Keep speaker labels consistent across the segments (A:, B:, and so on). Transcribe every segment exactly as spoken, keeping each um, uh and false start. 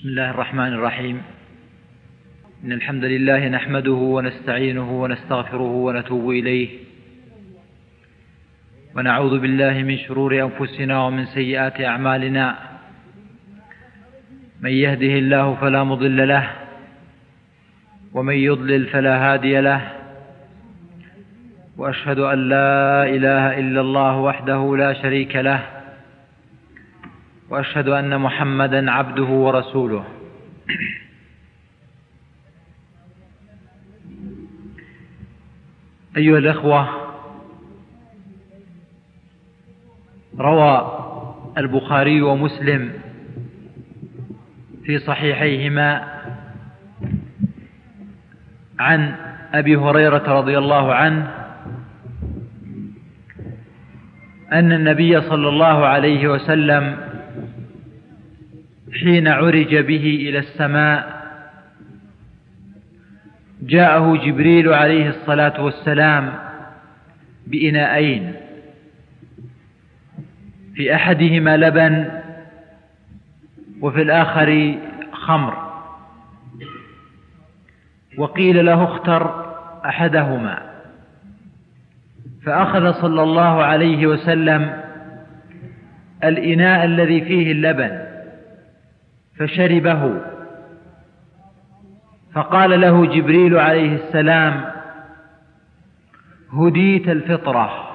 A: بسم الله الرحمن الرحيم. إن الحمد لله نحمده ونستعينه ونستغفره ونتوب إليه، ونعوذ بالله من شرور أنفسنا ومن سيئات أعمالنا. من يهده الله فلا مضل له، ومن يضلل فلا هادي له، وأشهد أن لا إله إلا الله وحده لا شريك له، وأشهد أن محمدا عبده ورسوله. أيها الأخوة، روى البخاري ومسلم في صحيحيهما عن أبي هريرة رضي الله عنه أن النبي صلى الله عليه وسلم حين عرج به إلى السماء جاءه جبريل عليه الصلاة والسلام بإناءين، في أحدهما لبن وفي الآخر خمر، وقيل له اختر أحدهما، فأخذ صلى الله عليه وسلم الإناء الذي فيه اللبن فشربه، فقال له جبريل عليه السلام: هديت الفطرة.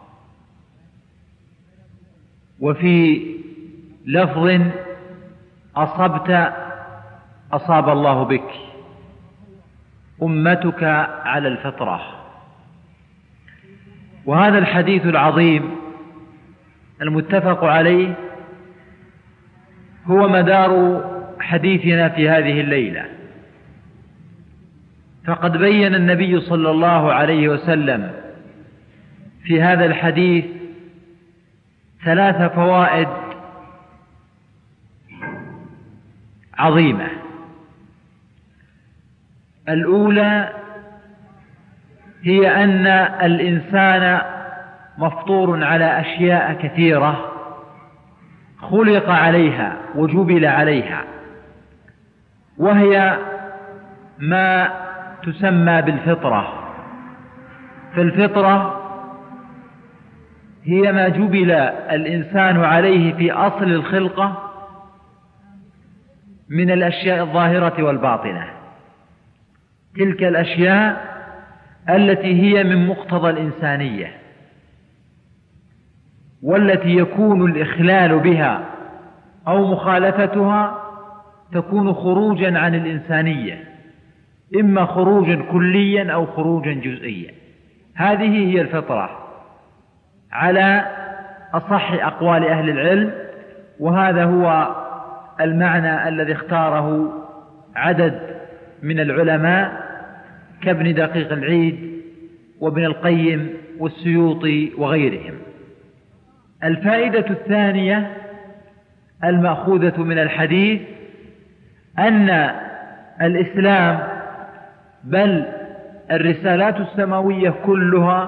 A: وفي لفظ: أصبت أصاب الله بك، أمتك على الفطرة. وهذا الحديث العظيم المتفق عليه هو مدار حديثنا في هذه الليلة، فقد بين النبي صلى الله عليه وسلم في هذا الحديث ثلاث فوائد عظيمة. الأولى هي أن الإنسان مفطور على أشياء كثيرة خلق عليها وجبل عليها، وهي ما تسمى بالفطرة. فالفطرة هي ما جبل الإنسان عليه في أصل الخلقة من الأشياء الظاهرة والباطنة، تلك الأشياء التي هي من مقتضى الإنسانية، والتي يكون الإخلال بها أو مخالفتها تكون خروجا عن الإنسانية، إما خروجا كليا أو خروجا جزئيا. هذه هي الفطرة على أصح أقوال أهل العلم، وهذا هو المعنى الذي اختاره عدد من العلماء كابن دقيق العيد وابن القيم والسيوطي وغيرهم. الفائدة الثانية المأخوذة من الحديث أن الإسلام بل الرسالات السماوية كلها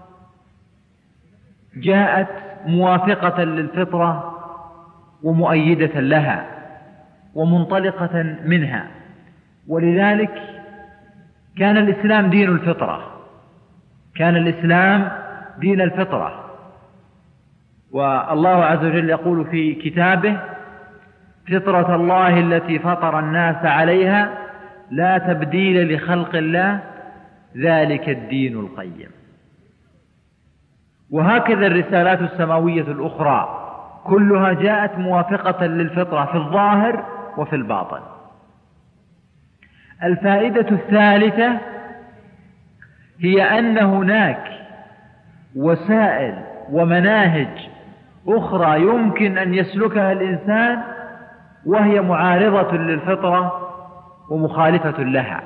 A: جاءت موافقة للفطرة ومؤيدة لها ومنطلقة منها، ولذلك كان الإسلام دين الفطرة، كان الإسلام دين الفطرة. والله عز وجل يقول في كتابه: فطرة الله التي فطر الناس عليها لا تبديل لخلق الله ذلك الدين القيم. وهكذا الرسالات السماوية الأخرى كلها جاءت موافقة للفطرة في الظاهر وفي الباطن. الفائدة الثالثة هي أن هناك وسائل ومناهج أخرى يمكن أن يسلكها الإنسان وهي معارضة للفطرة ومخالفة لها.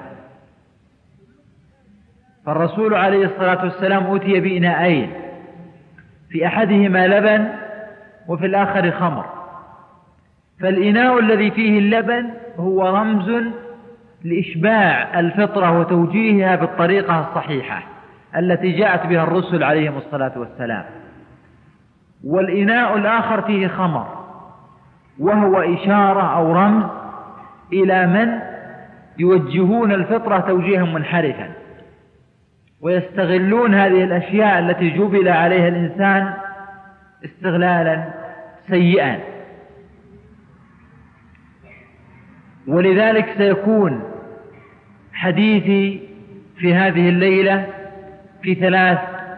A: فالرسول عليه الصلاة والسلام أتي بإناءين، في أحدهما لبن وفي الآخر خمر. فالإناء الذي فيه اللبن هو رمز لإشباع الفطرة وتوجيهها بالطريقة الصحيحة التي جاءت بها الرسل عليهم الصلاة والسلام، والإناء الآخر فيه خمر، وهو إشارة أو رمز إلى من يوجهون الفطرة توجيها منحرفا ويستغلون هذه الأشياء التي جبل عليها الإنسان استغلالا سيئا. ولذلك سيكون حديثي في هذه الليلة في ثلاث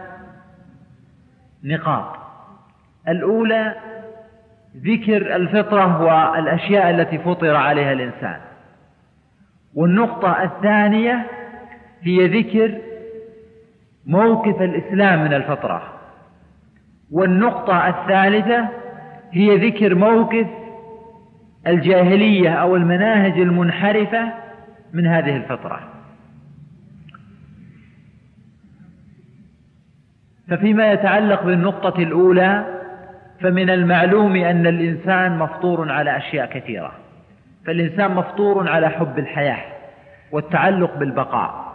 A: نقاط. الأولى ذكر الفطرة والأشياء التي فطر عليها الإنسان، والنقطة الثانية هي ذكر موقف الإسلام من الفطرة، والنقطة الثالثة هي ذكر موقف الجاهلية أو المناهج المنحرفة من هذه الفطرة. ففيما يتعلق بالنقطة الأولى، فمن المعلوم أن الإنسان مفطور على أشياء كثيرة. فالإنسان مفطور على حب الحياة والتعلق بالبقاء،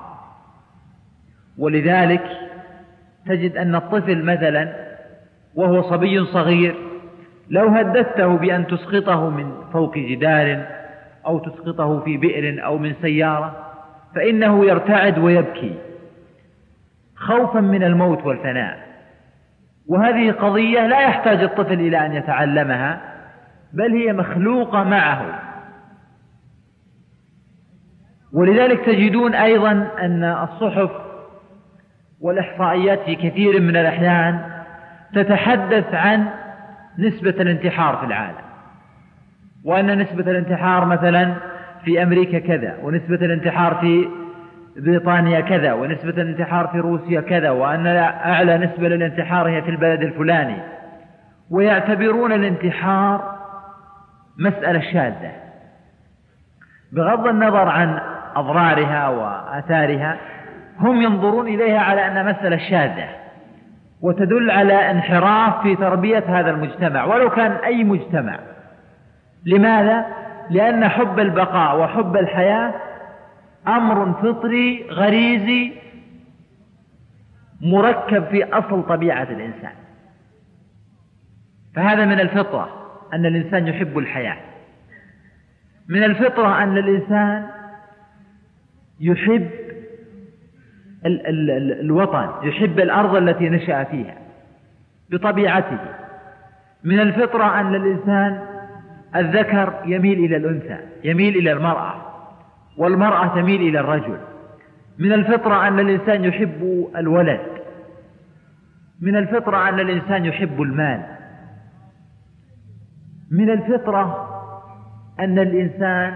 A: ولذلك تجد أن الطفل مثلا وهو صبي صغير لو هددته بأن تسقطه من فوق جدار أو تسقطه في بئر أو من سيارة فإنه يرتعد ويبكي خوفا من الموت والفناء. وهذه قضية لا يحتاج الطفل إلى أن يتعلمها، بل هي مخلوقة معه. ولذلك تجدون أيضا أن الصحف والإحصائيات في كثير من الأحيان تتحدث عن نسبة الانتحار في العالم، وأن نسبة الانتحار مثلا في أمريكا كذا، ونسبة الانتحار في بريطانيا كذا، ونسبة الانتحار في روسيا كذا، وأن أعلى نسبة للانتحار هي في البلد الفلاني، ويعتبرون الانتحار مسألة شاذة بغض النظر عن أضرارها وآثارها. هم ينظرون إليها على أنها مسألة شاذة وتدل على انحراف في تربية هذا المجتمع ولو كان أي مجتمع. لماذا؟ لأن حب البقاء وحب الحياة أمر فطري غريزي مركب في أصل طبيعة الإنسان. فهذا من الفطرة أن الإنسان يحب الحياة. من الفطرة أن الإنسان يحب ال ال ال الوطن، يحب الأرض التي نشأ فيها بطبيعته. من الفطرة أن الإنسان الذكر يميل إلى الأنثى، يميل إلى المرأة، والمرأة تميل إلى الرجل. من الفطرة أن الإنسان يحب الولد. من الفطرة أن الإنسان يحب المال. من الفطرة أن الإنسان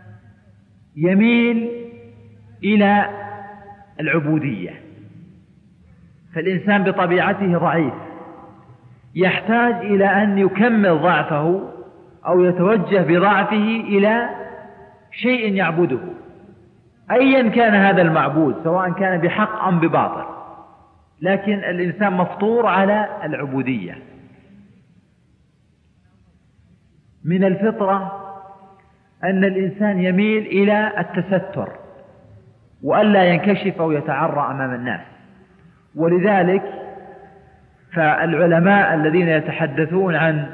A: يميل إلى العبودية. فالإنسان بطبيعته ضعيف، يحتاج إلى أن يكمل ضعفه أو يتوجه بضعفه إلى شيء يعبده أيا كان هذا المعبود، سواء كان بحق أم بباطل، لكن الإنسان مفطور على العبودية. من الفطرة أن الإنسان يميل إلى التستر وألا ينكشف أو يتعرى أمام الناس. ولذلك فالعلماء الذين يتحدثون عن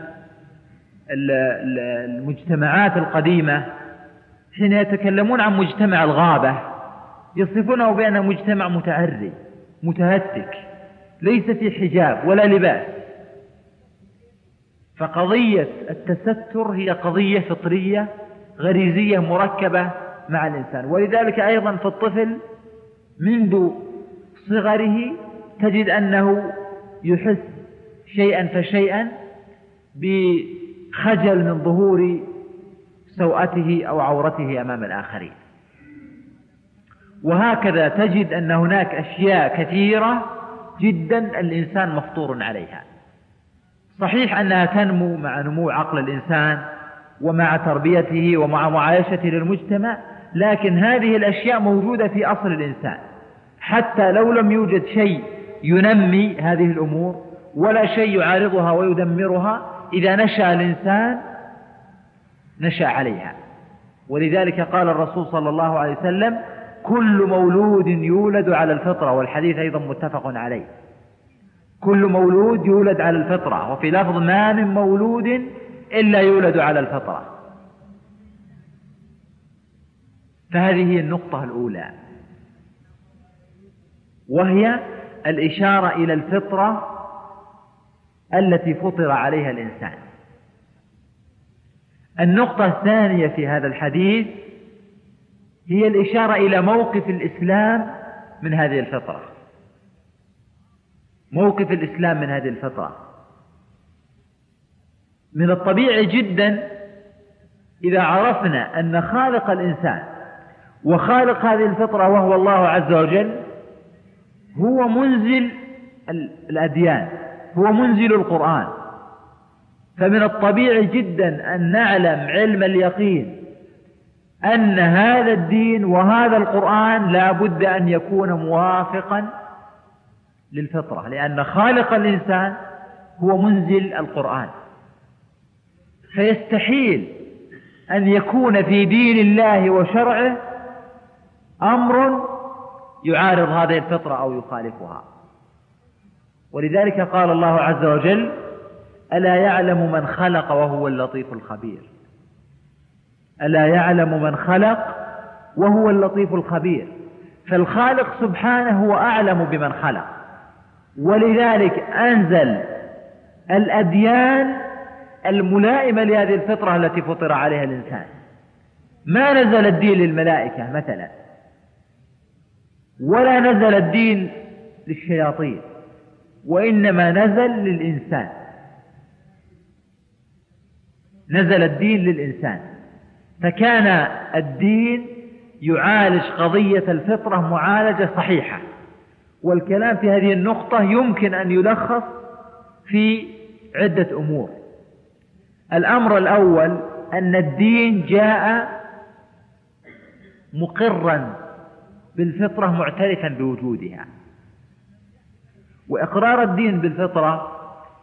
A: المجتمعات القديمة حين يتكلمون عن مجتمع الغابة يصفونه بأنه مجتمع متعري متهتك ليس في حجاب ولا لباس. فقضية التستر هي قضية فطرية غريزية مركبة مع الإنسان. ولذلك أيضا في الطفل منذ صغره تجد أنه يحس شيئا فشيئا بخجل من ظهور سوءته أو عورته أمام الآخرين. وهكذا تجد أن هناك أشياء كثيرة جدا الإنسان مفطور عليها. صحيح أنها تنمو مع نمو عقل الإنسان ومع تربيته ومع معايشته للمجتمع، لكن هذه الأشياء موجودة في أصل الإنسان حتى لو لم يوجد شيء ينمي هذه الأمور ولا شيء يعارضها ويدمرها، إذا نشأ الإنسان نشأ عليها. ولذلك قال الرسول صلى الله عليه وسلم: كل مولود يولد على الفطرة، والحديث أيضا متفق عليه. كل مولود يولد على الفطرة، وفي لفظ: ما من مولود إلا يولد على الفطرة. فهذه هي النقطة الأولى، وهي الإشارة إلى الفطرة التي فطر عليها الإنسان. النقطة الثانية في هذا الحديث هي الإشارة إلى موقف الإسلام من هذه الفطرة، موقف الإسلام من هذه الفطرة. من الطبيعي جدا إذا عرفنا أن خالق الإنسان وخالق هذه الفطرة وهو الله عز وجل هو منزل الأديان، هو منزل القرآن، فمن الطبيعي جدا أن نعلم علم اليقين أن هذا الدين وهذا القرآن لا بد أن يكون موافقا للفطرة، لأن خالق الإنسان هو منزل القرآن، فيستحيل أن يكون في دين الله وشرعه أمر يعارض هذه الفطرة أو يخالفها. ولذلك قال الله عز وجل: ألا يعلم من خلق وهو اللطيف الخبير. ألا يعلم من خلق وهو اللطيف الخبير. فالخالق سبحانه هو أعلم بمن خلق، ولذلك أنزل الأديان الملائمة لهذه الفطرة التي فطر عليها الإنسان. ما نزل الدين للملائكة مثلا، ولا نزل الدين للشياطين، وإنما نزل للإنسان، نزل الدين للإنسان. فكان الدين يعالج قضية الفطرة معالجة صحيحة. والكلام في هذه النقطة يمكن أن يلخص في عدة أمور. الأمر الأول أن الدين جاء مقرا بالفطرة معترفا بوجودها، وإقرار الدين بالفطرة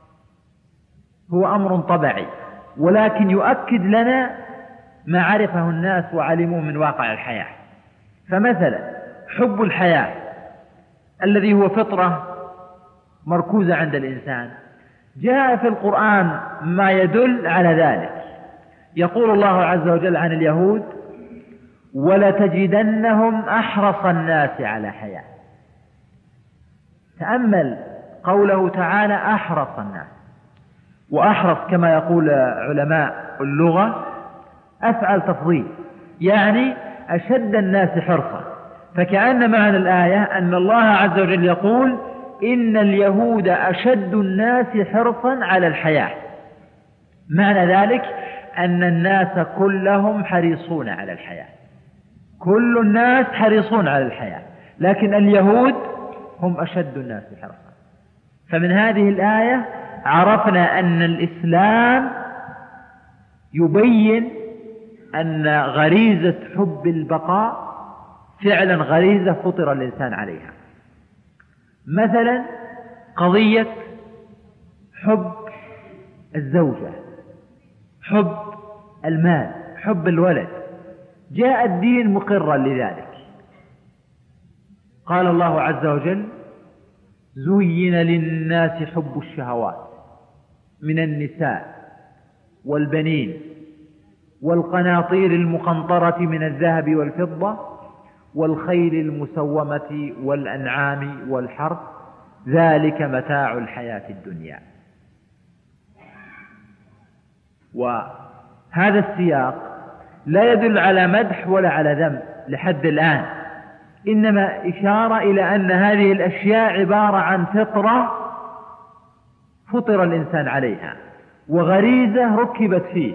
A: هو أمر طبيعي، ولكن يؤكد لنا ما عرفه الناس وعلموه من واقع الحياة. فمثلا حب الحياة الذي هو فطرة مركوزة عند الإنسان، جاء في القرآن ما يدل على ذلك. يقول الله عز وجل عن اليهود: ولتجدنهم أحرص الناس على حياة. تأمل قوله تعالى أحرص الناس، وأحرص كما يقول علماء اللغة أفعل تفضيل، يعني أشد الناس حرصا. فكأن معنى الآية أن الله عز وجل يقول إن اليهود أشد الناس حرصا على الحياة. معنى ذلك أن الناس كلهم حريصون على الحياة، كل الناس حريصون على الحياة، لكن اليهود هم أشد الناس حرصا. فمن هذه الآية عرفنا أن الإسلام يبين أن غريزة حب البقاء فعلا غريزة فطر الإنسان عليها. مثلا قضية حب الزوجة، حب المال، حب الولد، جاء الدين مقرا لذلك. قال الله عز وجل: زين للناس حب الشهوات من النساء والبنين والقناطير المقنطرة من الذهب والفضة والخيل المسومة والأنعام والحرث ذلك متاع الحياة الدنيا. وهذا السياق لا يدل على مدح ولا على ذم لحد الآن، إنما إشارة إلى أن هذه الأشياء عبارة عن فطرة فطر الإنسان عليها، وغريزة ركبت فيه.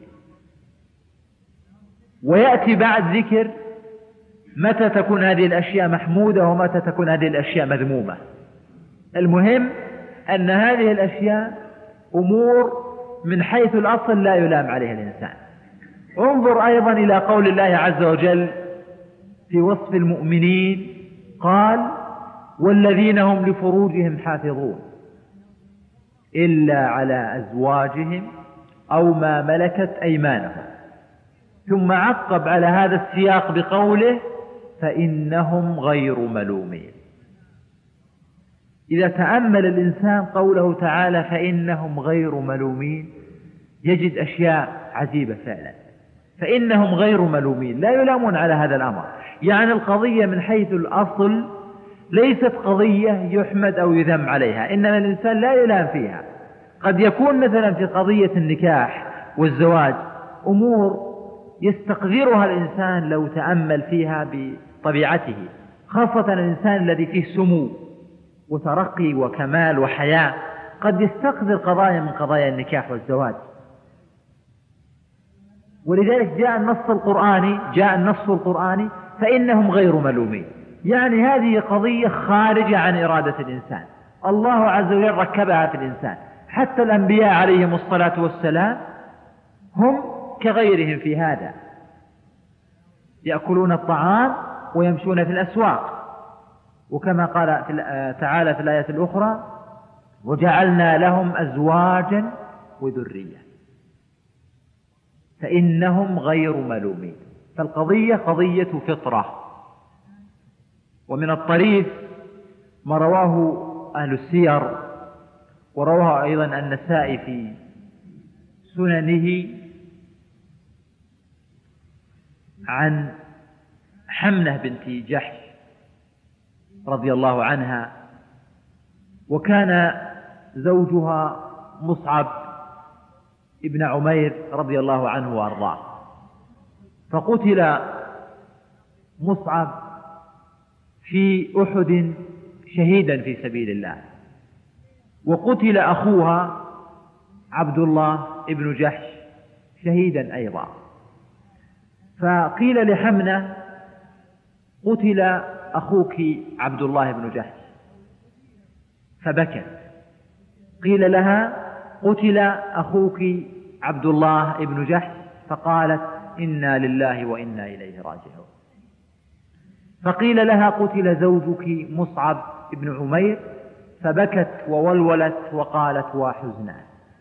A: ويأتي بعد ذكر متى تكون هذه الأشياء محمودة ومتى تكون هذه الأشياء مذمومة. المهم أن هذه الأشياء أمور من حيث الأصل لا يلام عليها الإنسان. انظر أيضا إلى قول الله عز وجل في وصف المؤمنين، قال: والذين هم لفروجهم حافظون إلا على أزواجهم أو ما ملكت أيمانهم. ثم عقب على هذا السياق بقوله: فإنهم غير ملومين. إذا تأمل الإنسان قوله تعالى فإنهم غير ملومين يجد أشياء عجيبة فعلا. فإنهم غير ملومين، لا يلامون على هذا الأمر. يعني القضية من حيث الأصل ليست قضية يحمد أو يذم عليها، إنما الإنسان لا يلام فيها. قد يكون مثلا في قضية النكاح والزواج أمور يستقذرها الإنسان لو تأمل فيها بطبيعته، خاصة الإنسان الذي فيه سمو وترقي وكمال وحياة قد يستقذر قضايا من قضايا النكاح والزواج. ولذلك جاء النص القرآني جاء النص القرآني فإنهم غير ملومين، يعني هذه قضية خارجة عن إرادة الإنسان، الله عز وجل ركبها في الإنسان. حتى الأنبياء عليهم الصلاة والسلام هم كغيرهم في هذا، يأكلون الطعام ويمشون في الأسواق، وكما قال تعالى في الآية الأخرى وجعلنا لهم أزواجا وذرية فإنهم غير ملومين. فالقضية قضية فطرة. ومن الطريف ما رواه أهل السير ورواه أيضا النسائي في سننه عن حمنة بنت جحش رضي الله عنها، وكان زوجها مصعب ابن عمير رضي الله عنه وأرضاه، فقتل مصعب في أحد شهيدا في سبيل الله، وقتل أخوها عبد الله ابن جحش شهيدا أيضا. فقيل لحمنة قتل أخوك عبد الله بن جحش، فبكت. قيل لها قتل أخوك عبد الله بن جحش، فقالت إنا لله وإنا إليه راجعون. فقيل لها قتل زوجك مصعب بن عمير، فبكت وولولت وقالت وحزنا.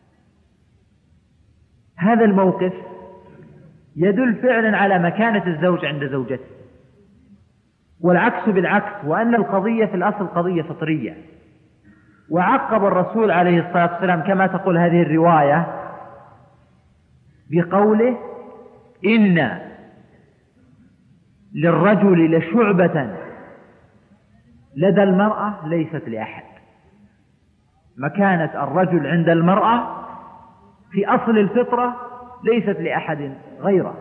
A: هذا الموقف يدل فعلا على مكانة الزوج عند زوجته، والعكس بالعكس، وأن القضية في الأصل قضية فطرية. وعقب الرسول عليه الصلاة والسلام كما تقول هذه الرواية بقوله إن للرجل لشعبة لدى المرأة ليست لأحد. مكانة الرجل عند المرأة في أصل الفطرة ليست لأحد غيره.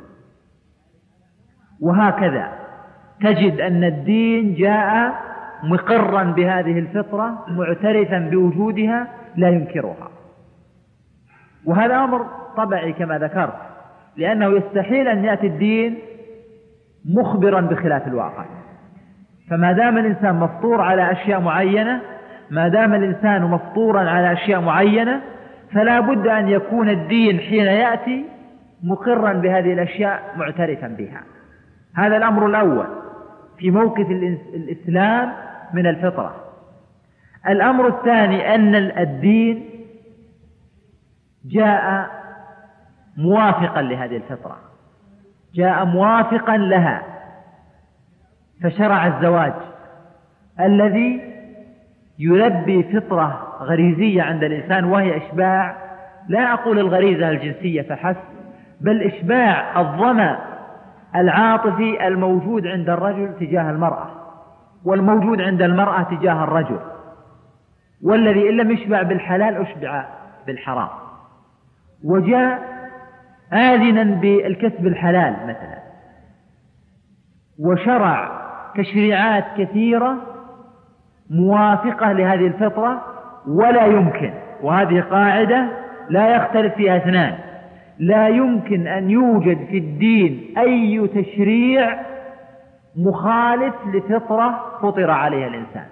A: وهكذا تجد أن الدين جاء مقرا بهذه الفطرة معترفا بوجودها لا ينكرها. وهذا أمر طبيعي كما ذكرت، لأنه يستحيل أن يأتي الدين مخبرا بخلاف الواقع. فما دام الإنسان مفطور على أشياء معينة ما دام الإنسان مفطورا على أشياء معينة فلا بد أن يكون الدين حين يأتي مقرا بهذه الأشياء معترفا بها. هذا الأمر الأول في موقف الإسلام من الفطرة. الأمر الثاني أن الدين جاء موافقا لهذه الفطرة، جاء موافقا لها، فشرع الزواج الذي يلبي فطرة غريزية عند الإنسان، وهي إشباع، لا أقول الغريزة الجنسية فحسب، بل إشباع الظمأ العاطفي الموجود عند الرجل تجاه المرأة والموجود عند المرأة تجاه الرجل، والذي إن لم يشبع بالحلال أشبع بالحرام. وجاء آذنا بالكسب الحلال مثلا، وشرع تشريعات كثيرة موافقة لهذه الفطرة. ولا يمكن، وهذه قاعدة لا يختلف فيها اثنان، لا يمكن أن يوجد في الدين أي تشريع مخالف لفطرة فطر عليها الإنسان.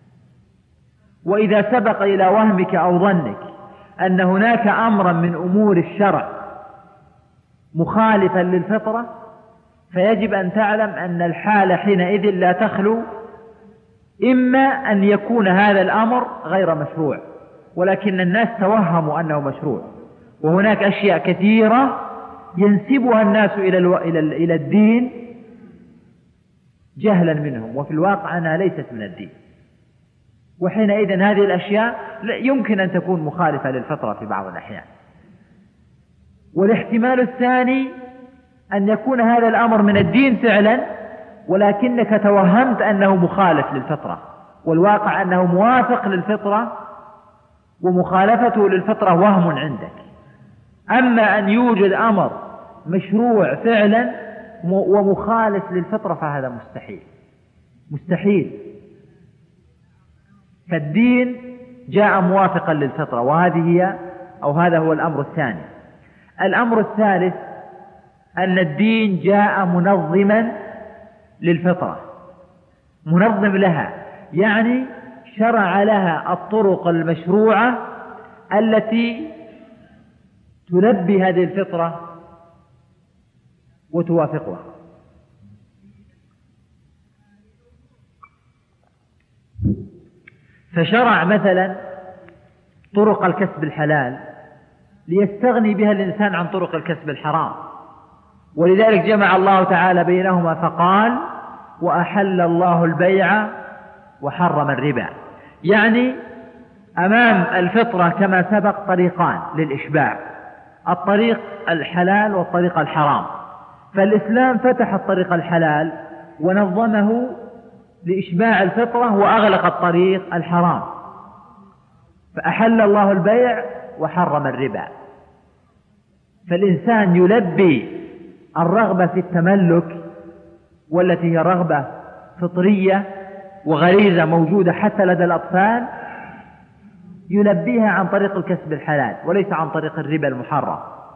A: وإذا سبق إلى وهمك أو ظنك أن هناك أمرا من أمور الشرع مخالفا للفطرة فيجب أن تعلم أن الحالة حينئذ لا تخلو إما أن يكون هذا الأمر غير مشروع ولكن الناس توهموا أنه مشروع، وهناك أشياء كثيرة ينسبها الناس إلى الو... إلى ال... إلى الدين جهلا منهم، وفي الواقع أنها ليست من الدين. وحينئذ هذه الأشياء يمكن أن تكون مخالفة للفطرة في بعض الأحيان. والاحتمال الثاني أن يكون هذا الأمر من الدين فعلا، ولكنك توهمت أنه مخالف للفطرة، والواقع أنه موافق للفطرة، ومخالفته للفطرة وهم عندك. أما أن يوجد أمر مشروع فعلا ومخالف للفطرة فهذا مستحيل مستحيل. فالدين جاء موافقا للفطرة، وهذه هي أو هذا هو الأمر الثاني. الأمر الثالث أن الدين جاء منظما للفطرة، منظم لها، يعني شرع لها الطرق المشروعة التي تلبي هذه الفطرة وتوافقها. فشرع مثلا طرق الكسب الحلال ليستغني بها الإنسان عن طرق الكسب الحرام، ولذلك جمع الله تعالى بينهما فقال: وأحل الله البيع وحرم الربا. يعني أمام الفطرة كما سبق طريقان للإشباع، الطريق الحلال والطريق الحرام، فالإسلام فتح الطريق الحلال ونظمه لإشباع الفطرة، وأغلق الطريق الحرام، فأحل الله البيع وحرم الربا. فالإنسان يلبي الرغبة في التملك، والتي هي رغبة فطرية وغريزة موجودة حتى لدى الأطفال، يلبيها عن طريق الكسب الحلال وليس عن طريق الربا المحرم.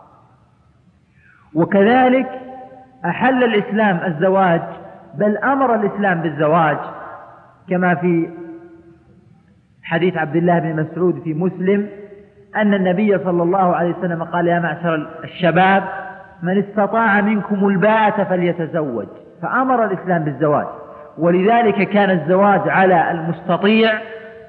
A: وكذلك أحل الإسلام الزواج، بل أمر الإسلام بالزواج، كما في حديث عبد الله بن مسعود في مسلم أن النبي صلى الله عليه وسلم قال: يا معشر الشباب من استطاع منكم الباءة فليتزوج. فأمر الإسلام بالزواج، ولذلك كان الزواج على المستطيع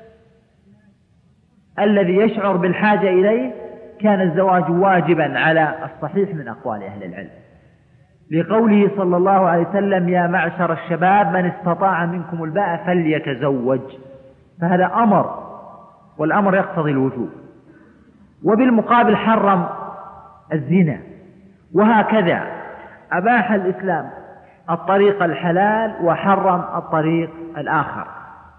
A: الذي يشعر بالحاجة إليه، كان الزواج واجبا على الصحيح من أقوال أهل العلم، لقوله صلى الله عليه وسلم: يا معشر الشباب من استطاع منكم الباءة فليتزوج. فهذا أمر، والأمر يقتضي الوجوب. وبالمقابل حرم الزنا، وهكذا أباح الإسلام الطريق الحلال وحرم الطريق الآخر.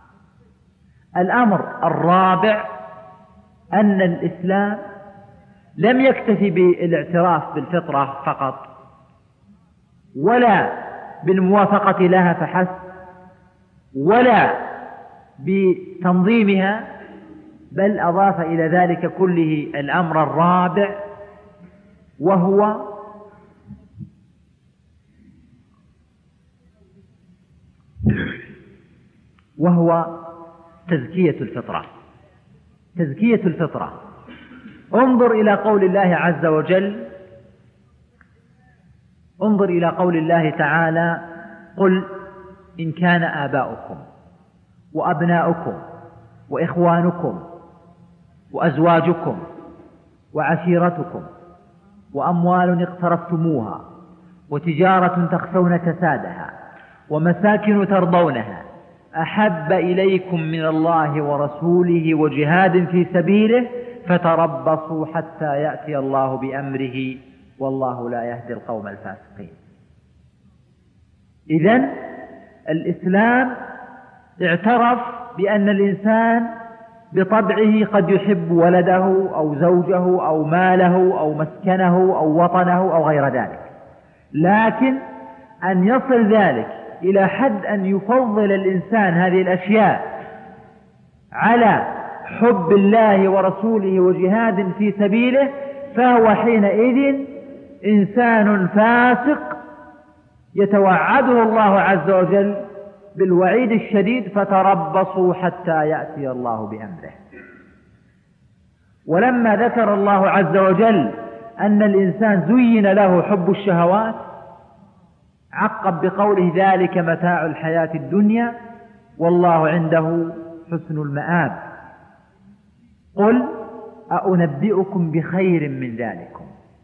A: الأمر الرابع أن الإسلام لم يكتفي بالاعتراف بالفطرة فقط، ولا بالموافقة لها فحسب، ولا بتنظيمها، بل أضاف إلى ذلك كله الأمر الرابع، وهو وهو تزكية الفطرة. تزكية الفطرة. انظر إلى قول الله عز وجل، انظر إلى قول الله تعالى: قل إن كان آباؤكم وأبناؤكم وإخوانكم وأزواجكم وعشيرتكم وأموال اقترفتموها وتجارة تخشون كسادها ومساكن ترضونها أحب إليكم من الله ورسوله وجهاد في سبيله فتربصوا حتى يأتي الله بأمره والله لا يهدي القوم الفاسقين. إذن الإسلام اعترف بأن الإنسان بطبعه قد يحب ولده أو زوجه أو ماله أو مسكنه أو وطنه أو غير ذلك، لكن أن يصل ذلك إلى حد أن يفضل الإنسان هذه الأشياء على حب الله ورسوله وجهاد في سبيله، فهو حينئذ إنسان فاسق يتوعده الله عز وجل بالوعيد الشديد: فتربصوا حتى يأتي الله بأمره. ولما ذكر الله عز وجل أن الإنسان زين له حب الشهوات، عقب بقوله: ذلك متاع الحياة الدنيا والله عنده حسن المآب. قل أأنبئكم بخير من ذلكم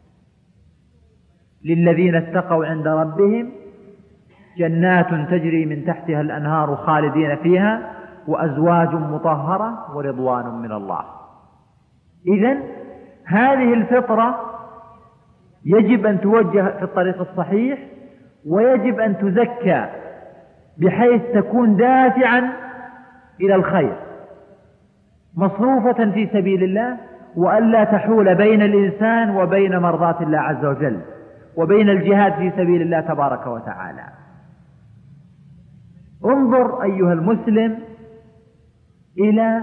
A: للذين اتقوا عند ربهم جنات تجري من تحتها الأنهار خالدين فيها وأزواج مطهرة ورضوان من الله. إذن هذه الفطرة يجب أن توجه في الطريق الصحيح، ويجب أن تزكى بحيث تكون دافعا إلى الخير، مصروفة في سبيل الله، وألا تحول بين الإنسان وبين مرضاة الله عز وجل، وبين الجهاد في سبيل الله تبارك وتعالى. انظر أيها المسلم إلى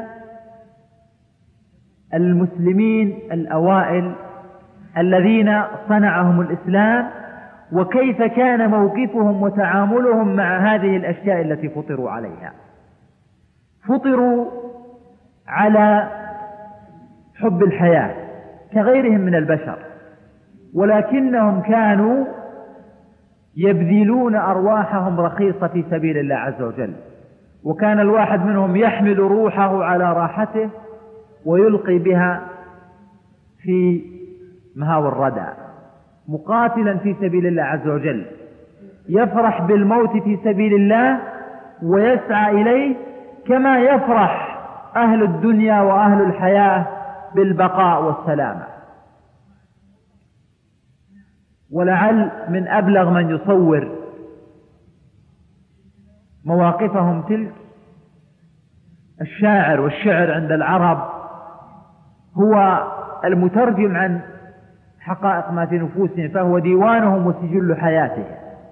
A: المسلمين الأوائل الذين صنعهم الإسلام، وكيف كان موقفهم وتعاملهم مع هذه الأشياء التي فطروا عليها. فطروا على حب الحياة كغيرهم من البشر، ولكنهم كانوا يبذلون أرواحهم رخيصة في سبيل الله عز وجل، وكان الواحد منهم يحمل روحه على راحته ويلقي بها في مهاوى الردى، مقاتلا في سبيل الله عز وجل، يفرح بالموت في سبيل الله ويسعى إليه كما يفرح أهل الدنيا وأهل الحياة بالبقاء والسلامة. ولعل من أبلغ من يصور مواقفهم تلك الشاعر، والشعر عند العرب هو المترجم عن حقائق ما في نفوسهم، فهو ديوانهم وسجل حياتهم.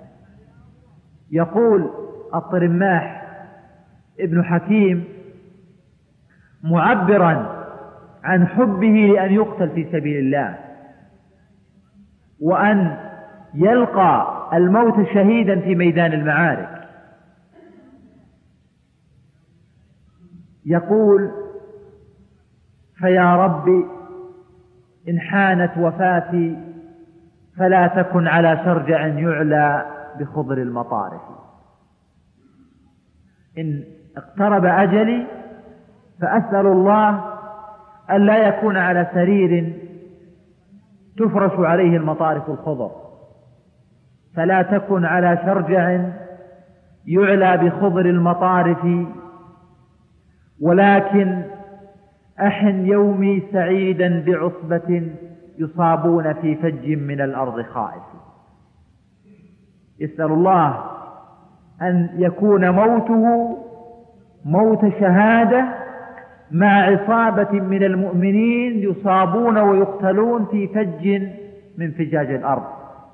A: يقول الطرماح ابن حكيم معبرا عن حبه لأن يقتل في سبيل الله وأن يلقى الموت شهيدا في ميدان المعارك، يقول: فيا رب إن حانت وفاتي فلا تكن على شرجع يعلى بخضر المطارف. إن اقترب أجلي فأسأل الله أن لا يكون على سرير تفرش عليه المطارف الخضر، فلا تكن على شرجع يعلى بخضر المطارف، ولكن أحن يومي سعيدا بعصبة يصابون في فج من الأرض خائف. يسأل الله أن يكون موته موت شهادة مع عصابة من المؤمنين يصابون ويقتلون في فج من فجاج الأرض.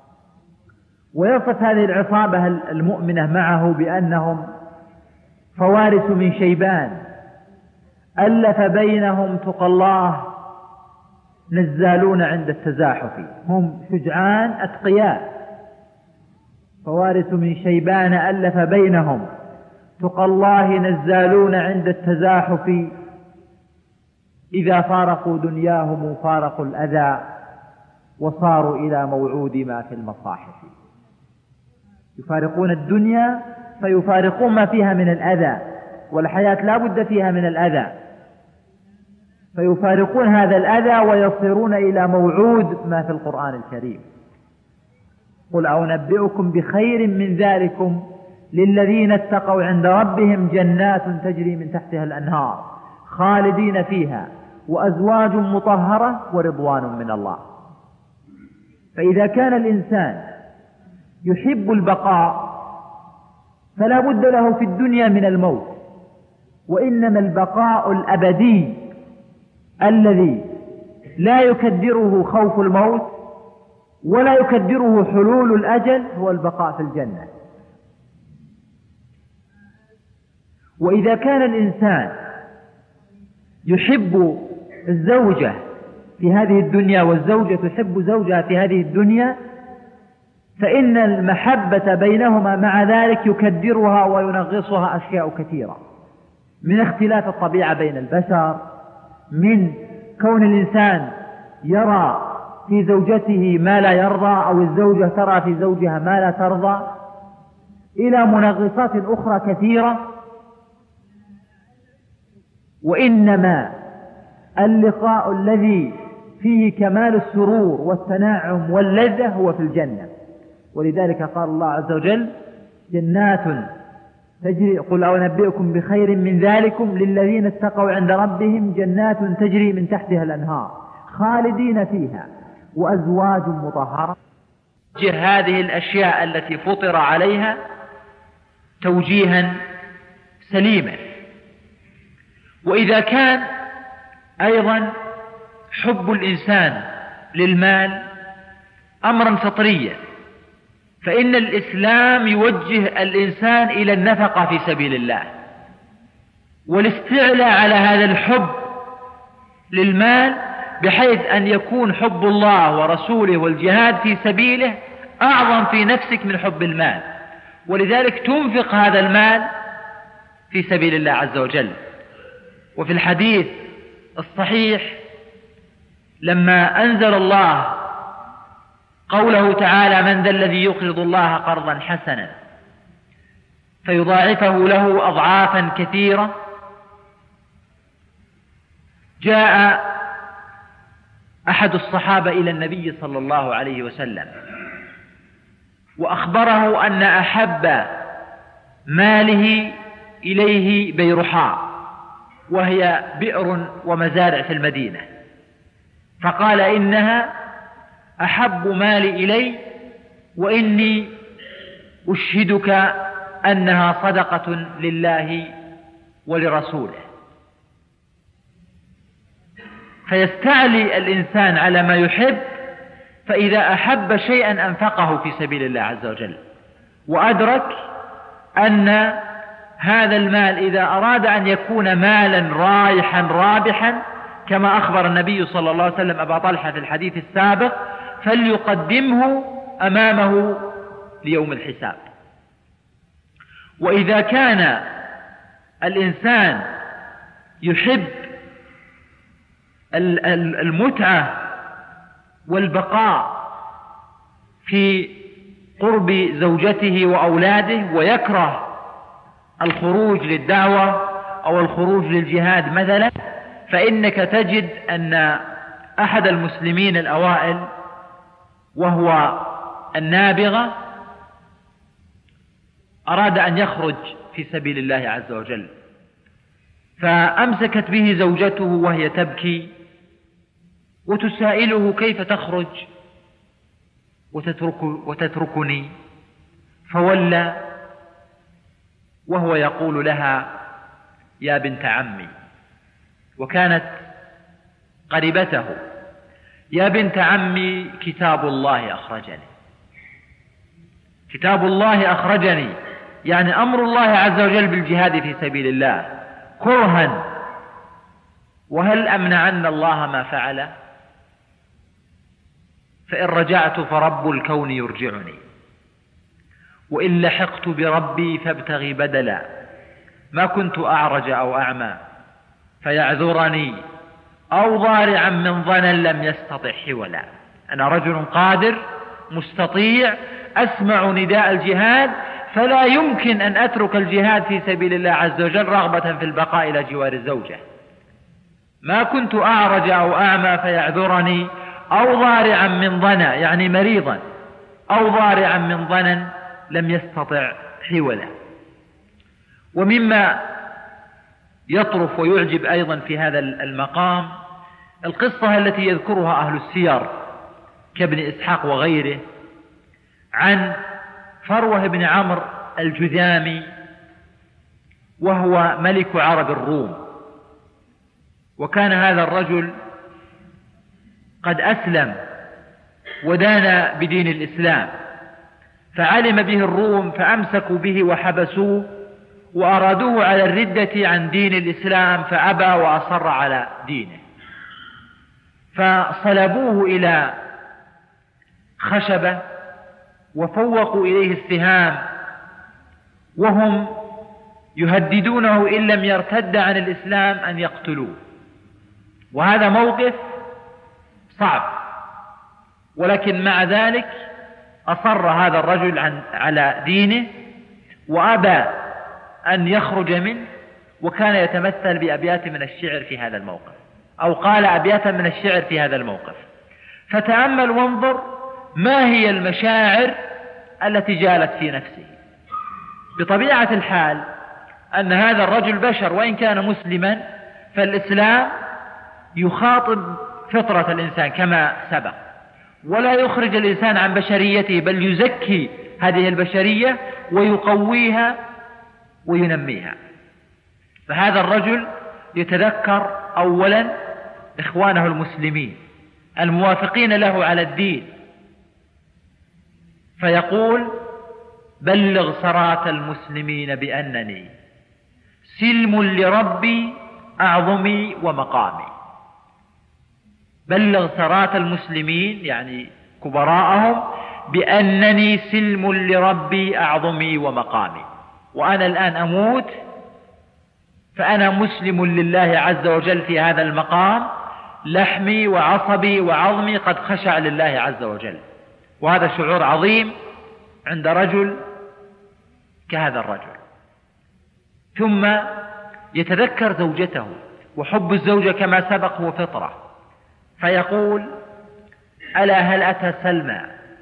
A: ويصف هذه العصابة المؤمنة معه بأنهم فوارس من شيبان ألف بينهم تقى الله نزالون عند التزاحف. هم شجعان أتقياء، فوارس من شيبان ألف بينهم تقى الله نزالون عند التزاحف، إذا فارقوا دنياهم فارقوا الأذى وصاروا إلى موعود ما في المصاحف. يفارقون الدنيا فيفارقون ما فيها من الأذى، والحياة لا بد فيها من الأذى، فيفارقون هذا الأذى ويصيرون إلى موعود ما في القرآن الكريم. قل أنبئكم بخير من ذلكم للذين اتقوا عند ربهم جنات تجري من تحتها الأنهار خالدين فيها وأزواج مطهرة ورضوان من الله. فإذا كان الإنسان يحب البقاء فلا بد له في الدنيا من الموت، وإنما البقاء الأبدي الذي لا يكدره خوف الموت ولا يكدره حلول الأجل هو البقاء في الجنة. وإذا كان الإنسان يحب الزوجة في هذه الدنيا والزوجة تحب زوجها في هذه الدنيا، فإن المحبة بينهما مع ذلك يكدرها وينغصها أشياء كثيرة، من اختلاف الطبيعة بين البشر، من كون الإنسان يرى في زوجته ما لا يرضى أو الزوجة ترى في زوجها ما لا ترضى، إلى منغصات أخرى كثيرة. وإنما اللقاء الذي فيه كمال السرور والتناعم واللذة هو في الجنة. ولذلك قال الله عز وجل: جنات تجري، قل أنبئكم بخير من ذلكم للذين اتقوا عند ربهم جنات تجري من تحتها الأنهار خالدين فيها وأزواج مطهرة. توجه هذه الأشياء التي فطر عليها توجيها سليما. وإذا كان أيضا حب الإنسان للمال أمرا فطريا، فإن الإسلام يوجه الإنسان إلى النفقة في سبيل الله، والاستعلاء على هذا الحب للمال، بحيث أن يكون حب الله ورسوله والجهاد في سبيله أعظم في نفسك من حب المال، ولذلك تنفق هذا المال في سبيل الله عز وجل. وفي الحديث الصحيح لما أنزل الله قوله تعالى: من ذا الذي يقرض الله قرضا حسنا فيضاعفه له أضعافا كثيرة، جاء أحد الصحابة إلى النبي صلى الله عليه وسلم وأخبره أن أحب ماله إليه بيرحاء، وهي بئر ومزارع في المدينة، فقال: إنها أحب مالي إلي، وإني أشهدك أنها صدقة لله ولرسوله. فيستعلي الإنسان على ما يحب، فإذا أحب شيئا أنفقه في سبيل الله عز وجل، وأدرك أن هذا المال إذا أراد أن يكون مالا رايحا رابحا كما أخبر النبي صلى الله عليه وسلم أبا طلحة في الحديث السابق، فليقدمه أمامه ليوم الحساب. وإذا كان الإنسان يحب المتعة والبقاء في قرب زوجته وأولاده، ويكره الخروج للدعوة أو الخروج للجهاد مثلا، فإنك تجد أن أحد المسلمين الأوائل وهو النابغة أراد أن يخرج في سبيل الله عز وجل، فأمسكت به زوجته وهي تبكي وتسائله: كيف تخرج وتترك وتتركني؟ فولى وهو يقول لها: يا بنت عمي، وكانت قريبته، يا بنت عمي، كتاب الله أخرجني، كتاب الله أخرجني، يعني أمر الله عز وجل بالجهاد في سبيل الله كرها، وهل أمنعن الله ما فعل؟ فإن رجعت فرب الكون يرجعني، وإن لحقت بربي فابتغي بدلا، ما كنت أعرج أو أعمى فيعذرني، أو ضارعا من ظنا لم يستطع حولا. أنا رجل قادر مستطيع، أسمع نداء الجهاد، فلا يمكن أن أترك الجهاد في سبيل الله عز وجل رغبة في البقاء إلى جوار الزوجة. ما كنت أعرج أو أعمى فيعذرني، أو ضارعا من ظنا يعني مريضا، أو ضارعا من ظنا لم يستطع حولا. ومما يطرف ويعجب أيضا في هذا المقام القصة التي يذكرها أهل السير كابن إسحاق وغيره عن فروة بن عمرو الجذامي، وهو ملك عرب الروم، وكان هذا الرجل قد أسلم ودان بدين الإسلام، فعلم به الروم فأمسكوا به وحبسوه وأرادوه على الردة عن دين الإسلام، فأبى وأصر على دينه، فصلبوه إلى خشبة وفوقوا إليه السهام، وهم يهددونه إن لم يرتد عن الإسلام أن يقتلوه. وهذا موقف صعب، ولكن مع ذلك أصر هذا الرجل عن على دينه وأبى أن يخرج منه، وكان يتمثل بأبيات من الشعر في هذا الموقف، أو قال أبياتا من الشعر في هذا الموقف. فتأمل وانظر ما هي المشاعر التي جالت في نفسه. بطبيعة الحال أن هذا الرجل بشر، وإن كان مسلما فالإسلام يخاطب فطرة الإنسان كما سبق، ولا يخرج الإنسان عن بشريته، بل يزكي هذه البشرية ويقويها وينميها. فهذا الرجل يتذكر أولا إخوانه المسلمين الموافقين له على الدين، فيقول: بلغ سراة المسلمين بأنني سلم لربي أعظمي ومقامي. بلغ سراة المسلمين يعني كبراءهم بأنني سلم لربي أعظمي ومقامي، وأنا الآن أموت فأنا مسلم لله عز وجل في هذا المقام، لحمي وعصبي وعظمي قد خشع لله عز وجل. وهذا شعور عظيم عند رجل كهذا الرجل. ثم يتذكر زوجته، وحب الزوجة كما سبق هو فطرة، فيقول: ألا هل أتى سلمى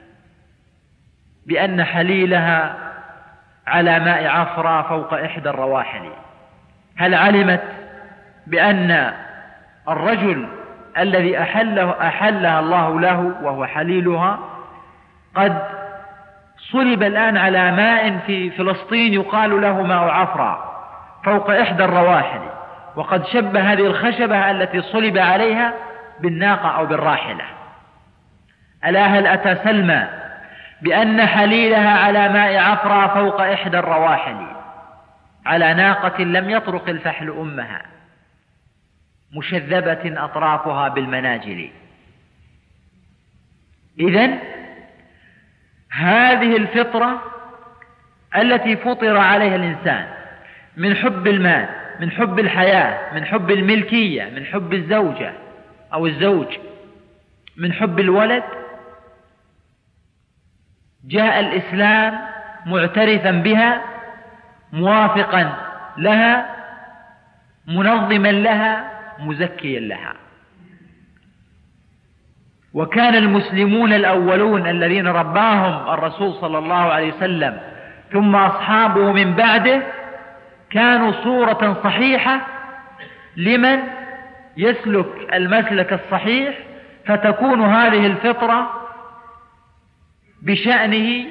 A: بأن حليلها على ماء عفرة فوق إحدى الرواحل؟ هل علمت بأن الرجل الذي أحله أحلها الله له وهو حليلها قد صلب الآن على ماء في فلسطين يقال له ماء عفرة فوق إحدى الرواحل، وقد شبه هذه الخشبة التي صلب عليها بالناقة أو بالراحلة. ألا هل أتى سلمى بأن حليلها على ماء عفرة فوق إحدى الرواحل على ناقة لم يطرق الفحل أمها مشذبة أطرافها بالمناجل. إذن هذه الفطرة التي فطر عليها الإنسان من حب المال، من حب الحياة، من حب الملكية، من حب الزوجة أو الزوج، من حب الولد، جاء الإسلام معترفا بها، موافقا لها، منظما لها، مزكيا لها. وكان المسلمون الأولون الذين رباهم الرسول صلى الله عليه وسلم ثم أصحابه من بعده كانوا صورة صحيحة لمن يسلك المسلك الصحيح، فتكون هذه الفطرة بشأنه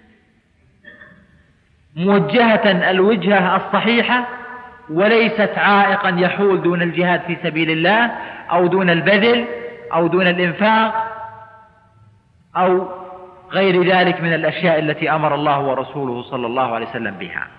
A: موجهة الوجهة الصحيحة، وليست عائقا يحول دون الجهاد في سبيل الله أو دون البذل أو دون الإنفاق أو غير ذلك من الأشياء التي أمر الله ورسوله صلى الله عليه وسلم بها.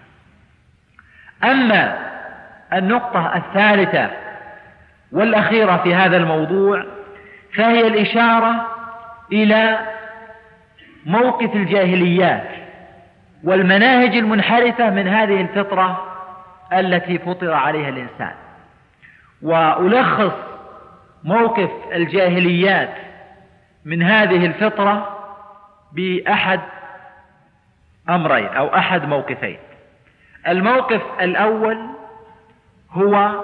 A: أما النقطة الثالثة والأخيرة في هذا الموضوع فهي الإشارة إلى موقف الجاهليات والمناهج المنحرفة من هذه الفطرة التي فطر عليها الإنسان. وألخص موقف الجاهليات من هذه الفطرة بأحد أمرين أو أحد موقفين. الموقف الأول هو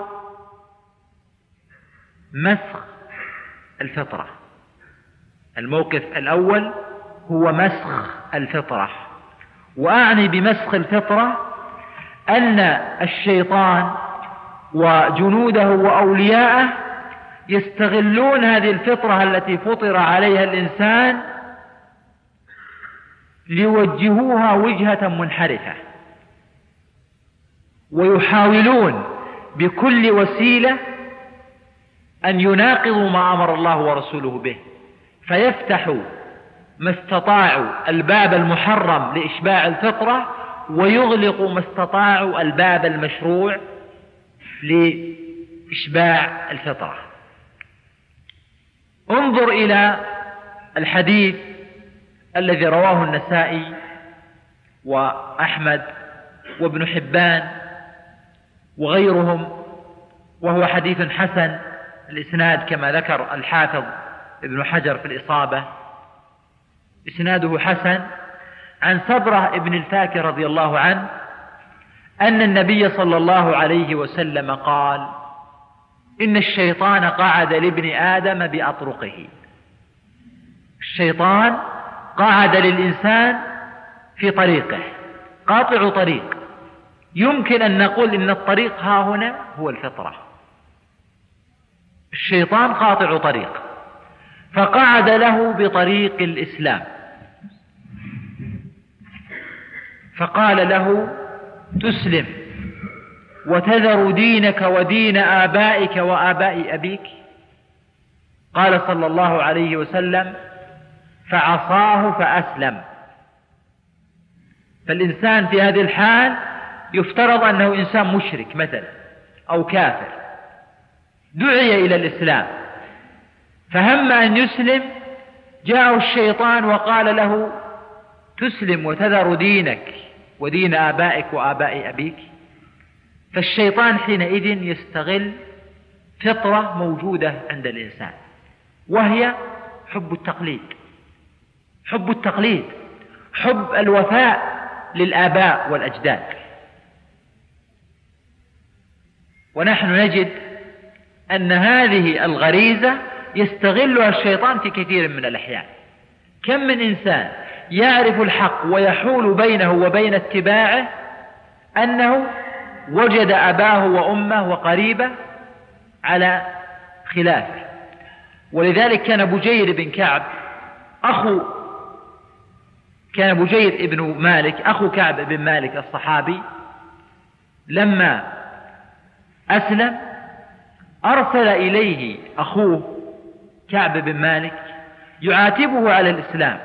A: مسخ الفطرة. الموقف الأول هو مسخ الفطرة، وأعني بمسخ الفطرة أن الشيطان وجنوده وأولياءه يستغلون هذه الفطرة التي فطر عليها الإنسان ليوجهوها وجهة منحرفة، ويحاولون بكل وسيلة أن يناقضوا ما أمر الله ورسوله به، فيفتحوا ما استطاعوا الباب المحرم لإشباع الفطرة، ويغلقوا ما استطاعوا الباب المشروع لإشباع الفطرة. انظر إلى الحديث الذي رواه النسائي وأحمد وابن حبان وغيرهم، وهو حديث حسن الإسناد كما ذكر الحافظ ابن حجر في الإصابة، إسناده حسن، عن سبرة ابن الفاكر رضي الله عنه أن النبي صلى الله عليه وسلم قال: إن الشيطان قعد لابن آدم بأطرقه. الشيطان قعد للإنسان في طريقه، قاطع طريق. يمكن أن نقول إن الطريق ها هنا هو الفطرة. الشيطان قاطع طريق، فقعد له بطريق الإسلام فقال له: تسلم وتذر دينك ودين آبائك وآباء أبيك؟ قال صلى الله عليه وسلم: فعصاه فأسلم. فالإنسان في هذه الحال يفترض أنه إنسان مشرك مثلا أو كافر، دعي إلى الإسلام فهم أن يسلم، جاءه الشيطان وقال له: تسلم وتذر دينك ودين آبائك وآباء أبيك. فالشيطان حينئذ يستغل فطرة موجودة عند الإنسان، وهي حب التقليد، حب التقليد، حب الوفاء للآباء والأجداد. ونحن نجد أن هذه الغريزة يستغلها الشيطان في كثير من الأحيان. كم من إنسان يعرف الحق ويحول بينه وبين اتباعه أنه وجد أباه وأمه وقريبه على خلافه. ولذلك كان بجير بن كعب أخو كان بجير ابن مالك أخو كعب بن مالك الصحابي، لما أسلم أرسل إليه أخوه كعب بن مالك يعاتبه على الإسلام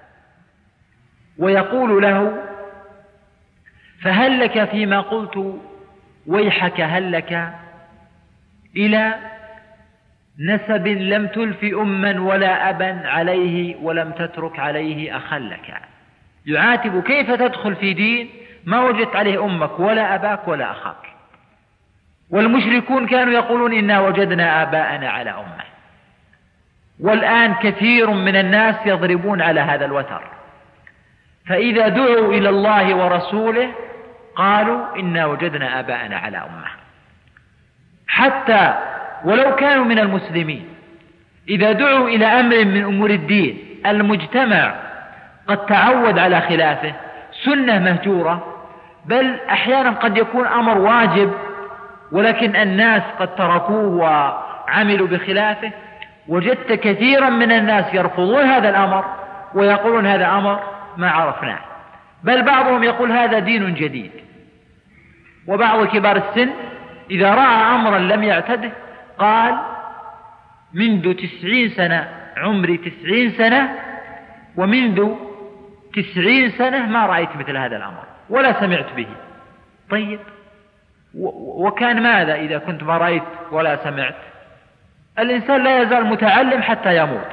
A: ويقول له: فهل لك فيما قلت ويحك هل لك إلى نسب لم تلف أما ولا أبا عليه ولم تترك عليه أخا لك. يعاتب: كيف تدخل في دين ما وجدت عليه أمك ولا أباك ولا أخاك؟ والمشركون كانوا يقولون: إنا وجدنا آباءنا على أمة. والآن كثير من الناس يضربون على هذا الوتر، فإذا دعوا إلى الله ورسوله قالوا: إنا وجدنا آباءنا على أمة. حتى ولو كانوا من المسلمين إذا دعوا إلى أمر من أمور الدين المجتمع قد تعود على خلافه، سنة مهجورة، بل أحيانا قد يكون أمر واجب ولكن الناس قد تركوه وعملوا بخلافه، وجدت كثيرا من الناس يرفضون هذا الأمر ويقولون: هذا أمر ما عرفناه. بل بعضهم يقول: هذا دين جديد. وبعض كبار السن إذا رأى أمرا لم يعتده قال: منذ تسعين سنة، عمري تسعين سنة، ومنذ تسعين سنة ما رأيت مثل هذا الأمر ولا سمعت به. طيب، وكان ماذا إذا كنت ما رأيت ولا سمعت؟ الإنسان لا يزال متعلم حتى يموت.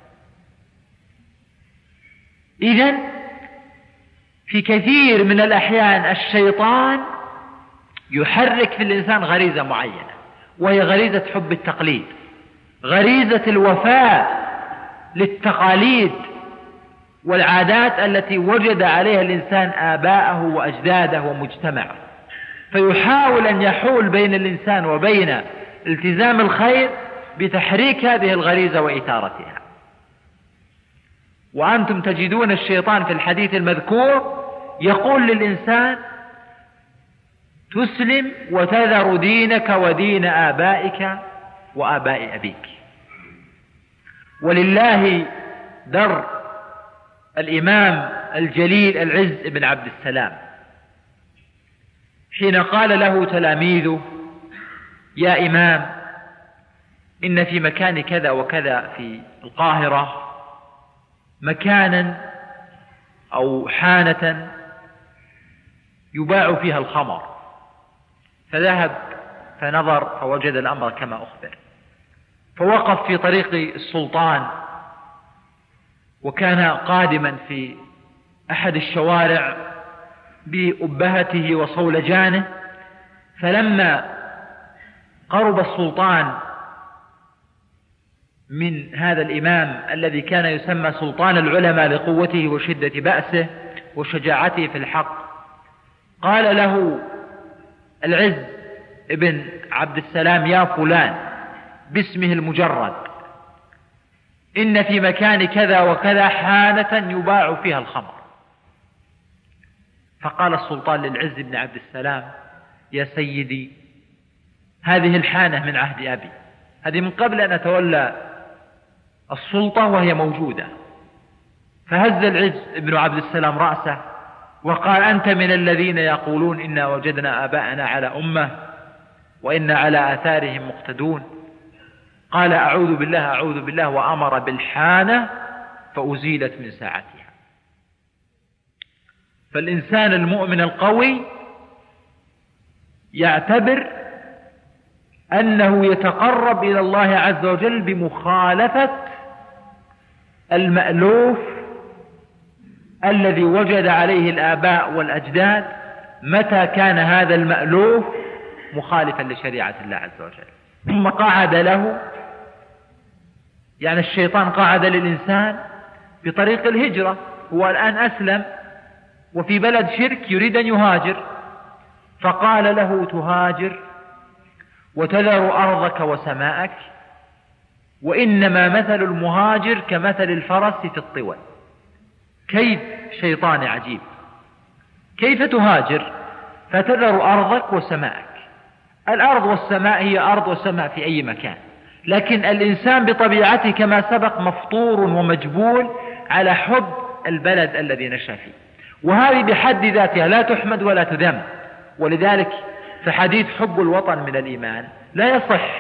A: إذن في كثير من الأحيان الشيطان يحرك في الإنسان غريزة معينة، وهي غريزة حب التقليد، غريزة الوفاء للتقاليد والعادات التي وجد عليها الإنسان آباءه وأجداده ومجتمعه، فيحاول أن يحول بين الإنسان وبين التزام الخير بتحريك هذه الغريزة وإثارتها. وأنتم تجدون الشيطان في الحديث المذكور يقول للإنسان: تسلم وتذر دينك ودين آبائك وآباء أبيك. ولله در الإمام الجليل العز بن عبد السلام حين قال له تلاميذه: يا إمام، إن في مكان كذا وكذا في القاهرة مكانا أو حانة يباع فيها الخمر. فذهب فنظر فوجد الأمر كما أخبر، فوقف في طريق السلطان، وكان قادما في أحد الشوارع بأبهته وصولجانه، فلما قرب السلطان من هذا الإمام الذي كان يسمى سلطان العلماء لقوته وشدة بأسه وشجاعته في الحق، قال له العز ابن عبد السلام: يا فلان، باسمه المجرد، إن في مكان كذا وكذا حانة يباع فيها الخمر. فقال السلطان للعز بن عبد السلام: يا سيدي، هذه الحانة من عهد أبي، هذه من قبل أن أتولى السلطة وهي موجودة. فهز العز ابن عبد السلام رأسه وقال: أنت من الذين يقولون إنا وجدنا آباءنا على أمة وإنا على آثارهم مقتدون؟ قال: أعوذ بالله أعوذ بالله، وأمر بالحانة فأزيلت من ساعتها. فالإنسان المؤمن القوي يعتبر أنه يتقرب إلى الله عز وجل بمخالفة المألوف الذي وجد عليه الآباء والأجداد متى كان هذا المألوف مخالفا لشريعة الله عز وجل. ثم قعد له، يعني الشيطان قعد للإنسان بطريق الهجرة. هو الآن أسلم وفي بلد شرك يريد أن يهاجر، فقال له: تهاجر وتذر أرضك وسماءك، وإنما مثل المهاجر كمثل الفرس في الطول. كيد شيطاني عجيب. كيف تهاجر فتذر أرضك وسماءك؟ الأرض والسماء هي أرض وسماء في أي مكان، لكن الإنسان بطبيعته كما سبق مفطور ومجبول على حب البلد الذي نشأ فيه، وهذه بحد ذاتها لا تحمد ولا تذم. ولذلك في حديث حب الوطن من الإيمان لا يصح،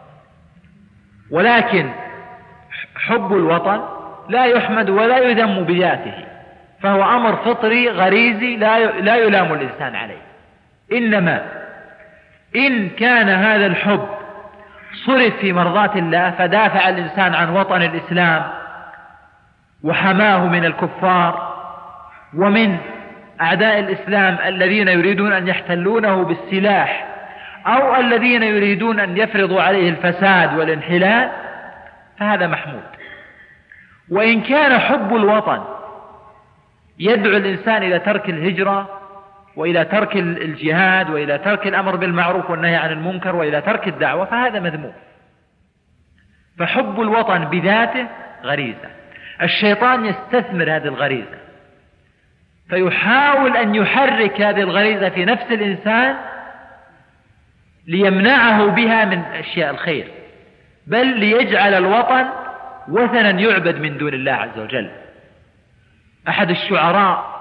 A: ولكن حب الوطن لا يحمد ولا يذم بذاته، فهو أمر فطري غريزي لا يلام الإنسان عليه. إنما إن كان هذا الحب صرف في مرضاة الله فدافع الإنسان عن وطن الإسلام وحماه من الكفار ومن أعداء الإسلام الذين يريدون أن يحتلونه بالسلاح أو الذين يريدون أن يفرضوا عليه الفساد والانحلال، فهذا محمود. وإن كان حب الوطن يدعو الإنسان إلى ترك الهجرة وإلى ترك الجهاد وإلى ترك الأمر بالمعروف والنهي عن المنكر وإلى ترك الدعوة، فهذا مذموم. فحب الوطن بذاته غريزة، الشيطان يستثمر هذه الغريزة فيحاول أن يحرك هذه الغريزة في نفس الإنسان ليمنعه بها من أشياء الخير، بل ليجعل الوطن وثنا يعبد من دون الله عز وجل. أحد الشعراء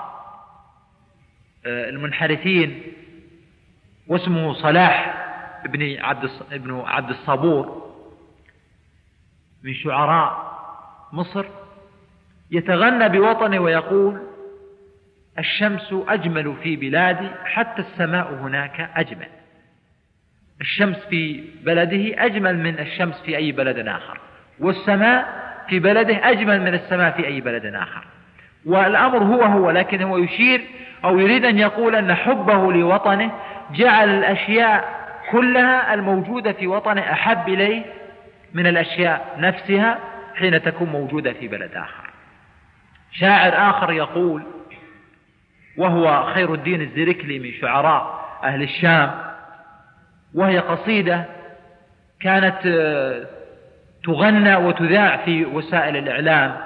A: المنحرفين واسمه صلاح ابن عبد ابن عبد الصبور من شعراء مصر يتغنى بوطنه ويقول: الشمس أجمل في بلادي حتى السماء هناك أجمل. الشمس في بلده أجمل من الشمس في أي بلد آخر، والسماء في بلده أجمل من السماء في أي بلد آخر. والأمر هو هو، لكن هو يشير أو يريد أن يقول أن حبه لوطنه جعل الأشياء كلها الموجودة في وطنه أحب إليه من الأشياء نفسها حين تكون موجودة في بلد آخر. شاعر آخر يقول، وهو خير الدين الزركلي من شعراء أهل الشام، وهي قصيدة كانت تغنى وتذاع في وسائل الإعلام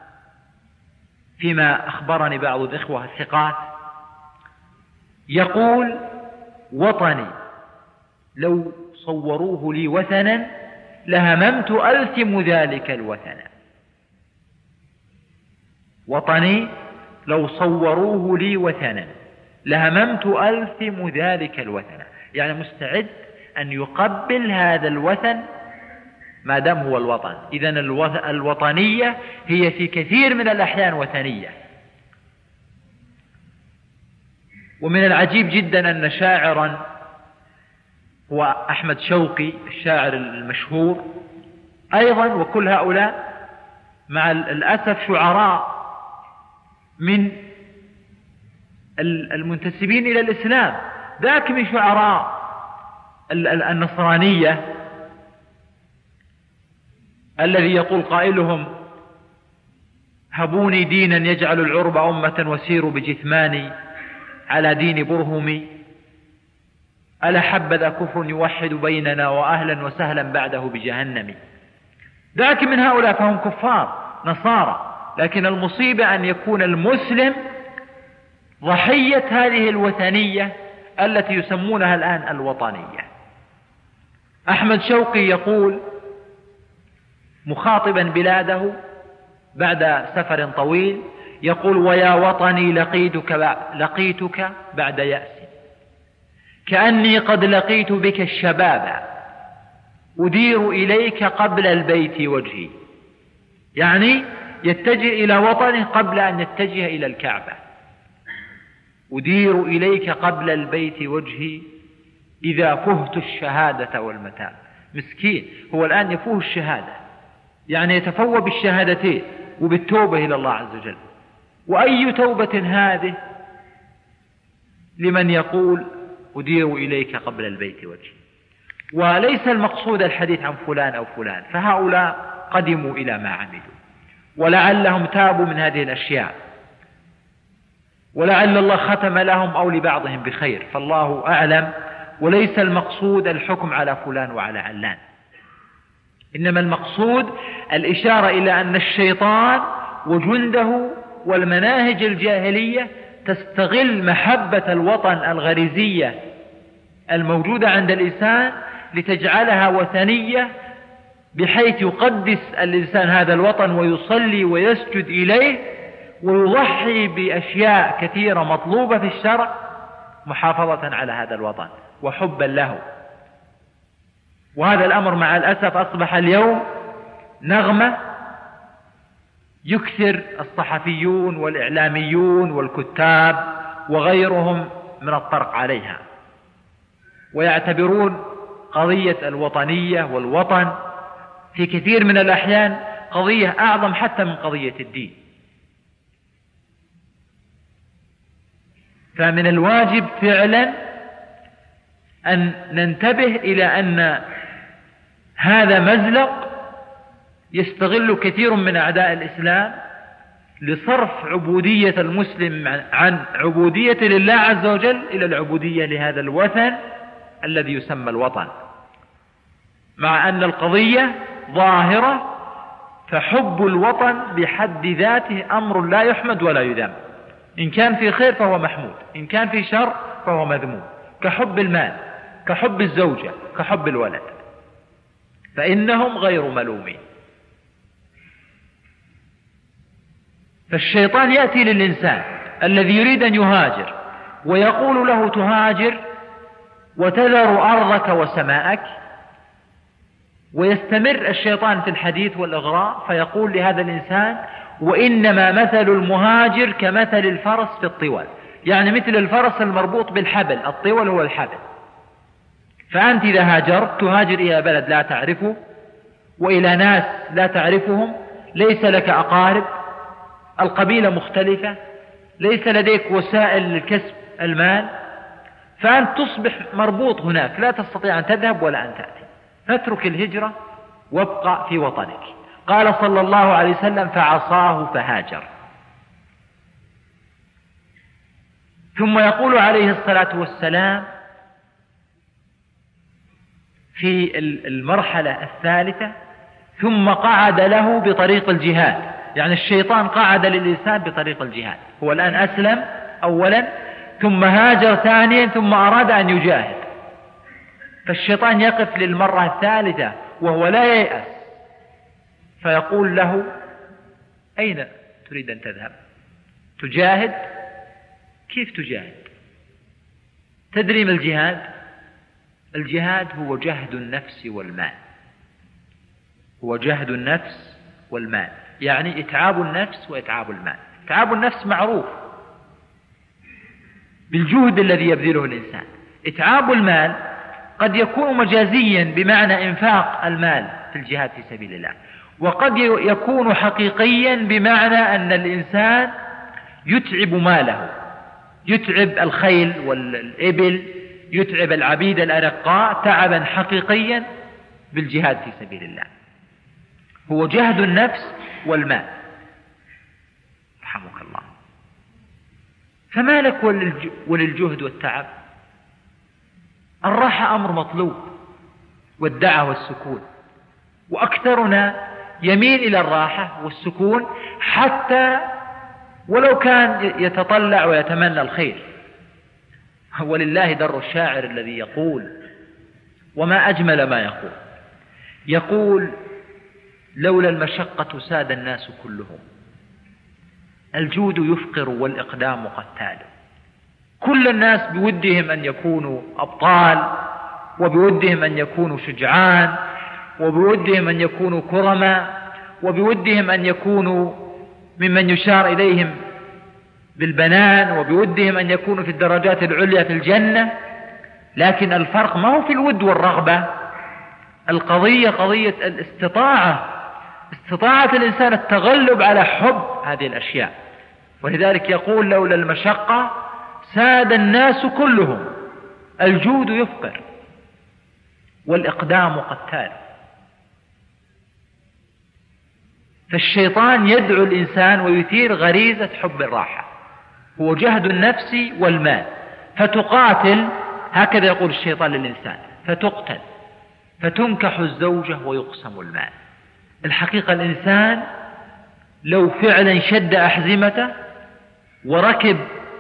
A: فيما أخبرني بعض الإخوة الثقات، يقول: وطني لو صوروه لي وثنا لهممت ألثم ذلك الوثن. وطني لو صوروه لي وثنا لهممت ألثم ذلك الوثن، يعني مستعد أن يقبل هذا الوثن ما دام هو الوطن. إذن الوطنية هي في كثير من الأحيان وثنية. ومن العجيب جدا أن شاعرا هو أحمد شوقي الشاعر المشهور أيضا، وكل هؤلاء مع الأسف شعراء من المنتسبين إلى الإسلام، ذاك من شعراء النصرانية الذي يقول قائلهم: هبوني دينا يجعل العرب أمة وسيروا بجثماني على دين برهمي، ألا حبذا كفر يوحد بيننا وأهلا وسهلا بعده بجهنم. ذاك من هؤلاء فهم كفار نصارى، لكن المصيبة أن يكون المسلم ضحية هذه الوثنية التي يسمونها الآن الوطنية. أحمد شوقي يقول: مخاطبا بلاده بعد سفر طويل يقول: ويا وطني لقيتك, لقيتك بعد يأس، كأني قد لقيت بك الشباب، أدير إليك قبل البيت وجهي. يعني يتجه إلى وطنه قبل أن يتجه إلى الكعبة. أدير إليك قبل البيت وجهي إذا فهت الشهادة والمتاب. مسكين، هو الآن يفوه الشهادة، يعني يتفوه بالشهادتين وبالتوبة إلى الله عز وجل. وأي توبة هذه لمن يقول أدير إليك قبل البيت وجهي؟ وليس المقصود الحديث عن فلان أو فلان، فهؤلاء قدموا إلى ما عملوا ولعلهم تابوا من هذه الأشياء، ولعل الله ختم لهم أو لبعضهم بخير، فالله أعلم. وليس المقصود الحكم على فلان وعلى علان، إنما المقصود الإشارة إلى أن الشيطان وجنده والمناهج الجاهلية تستغل محبة الوطن الغريزية الموجودة عند الإنسان لتجعلها وثنية، بحيث يقدس الإنسان هذا الوطن ويصلي ويسجد إليه ويضحي بأشياء كثيرة مطلوبة في الشرع محافظة على هذا الوطن وحبا له. وهذا الأمر مع الأسف أصبح اليوم نغمة يكثر الصحفيون والإعلاميون والكتاب وغيرهم من الطرق عليها، ويعتبرون قضية الوطنية والوطن في كثير من الأحيان قضية أعظم حتى من قضية الدين. فمن الواجب فعلا أن ننتبه إلى أن هذا مزلق يستغل كثير من أعداء الإسلام لصرف عبودية المسلم عن عبودية لله عز وجل إلى العبودية لهذا الوثن الذي يسمى الوطن، مع أن القضية ظاهرة. فحب الوطن بحد ذاته أمر لا يحمد ولا يذم، إن كان في خير فهو محمود، إن كان في شر فهو مذموم، كحب المال، كحب الزوجة، كحب الولد، فإنهم غير ملومين. فالشيطان يأتي للإنسان الذي يريد أن يهاجر ويقول له تهاجر وتذر أرضك وسماءك، ويستمر الشيطان في الحديث والإغراء فيقول لهذا الإنسان: وإنما مثل المهاجر كمثل الفرس في الطول، يعني مثل الفرس المربوط بالحبل، الطول هو الحبل. فأنت إذا هاجرت تهاجر إلى بلد لا تعرفه وإلى ناس لا تعرفهم، ليس لك أقارب، القبيلة مختلفة، ليس لديك وسائل لكسب المال، فأنت تصبح مربوط هناك، لا تستطيع أن تذهب ولا أن تأتي، فاترك الهجرة وابقى في وطنك. قال صلى الله عليه وسلم: فعصاه فهاجر. ثم يقول عليه الصلاة والسلام في المرحلة الثالثة: ثم قعد له بطريق الجهاد، يعني الشيطان قعد للإنسان بطريق الجهاد. هو الآن أسلم أولا، ثم هاجر ثانيا، ثم أراد أن يجاهد، فالشيطان يقف للمرة الثالثة وهو لا ييأس، فيقول له: أين تريد أن تذهب؟ تجاهد؟ كيف تجاهد؟ تدري ما الجهاد؟ الجهاد هو جهد النفس والمال، هو جهد النفس والمال، يعني إتعاب النفس وإتعاب المال. إتعاب النفس معروف بالجهد الذي يبذله الإنسان، إتعاب المال قد يكون مجازيا بمعنى إنفاق المال في الجهاد في سبيل الله، وقد يكون حقيقيا بمعنى أن الإنسان يتعب ماله، يتعب الخيل والإبل، يتعب العبيد الأرقاء تعبا حقيقيا بالجهاد في سبيل الله. هو جهد النفس والمال. رحمك الله. فما لك وللجهد والتعب؟ الراحة أمر مطلوب، والدعة والسكون، وأكثرنا يميل إلى الراحة والسكون حتى ولو كان يتطلع ويتمنى الخير. ولله در الشاعر الذي يقول: وما أجمل ما يقول، يقول: لولا المشقة ساد الناس كلهم. الجود يفقر والإقدام قتال. كل الناس بودهم أن يكونوا أبطال، وبودهم أن يكونوا شجعان، وبودهم أن يكونوا كرماء، وبودهم أن يكونوا ممن يشار إليهم بالبنان، وبودهم أن يكونوا في الدرجات العليا في الجنة. لكن الفرق ما هو في الود والرغبة، القضية قضية الاستطاعة، استطاعة الإنسان التغلب على حب هذه الأشياء. ولذلك يقول لولا المشقة ساد الناس كلهم. الجود يفقر والإقدام قتال. فالشيطان يدعو الإنسان ويثير غريزة حب الراحة، هو جهد النفس والمال، فتقاتل، هكذا يقول الشيطان للإنسان، فتقتل، فتنكح الزوجة ويقسم المال. الحقيقة الإنسان لو فعلا شد أحزمته وركب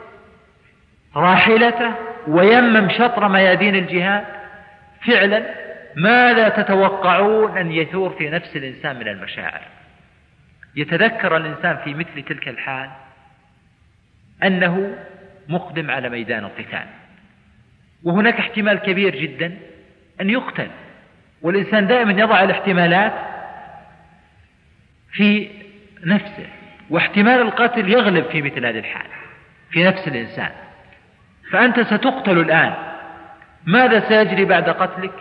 A: راحلته ويمم شطر ميادين الجهاد، فعلا ماذا تتوقعون أن يثور في نفس الإنسان من المشاعر؟ يتذكر الإنسان في مثل تلك الحال أنه مقدم على ميدان القتال، وهناك احتمال كبير جدا أن يقتل، والإنسان دائما يضع الاحتمالات في نفسه، واحتمال القتل يغلب في مثل هذه الحال في نفس الإنسان. فأنت ستقتل الآن، ماذا سيجري بعد قتلك؟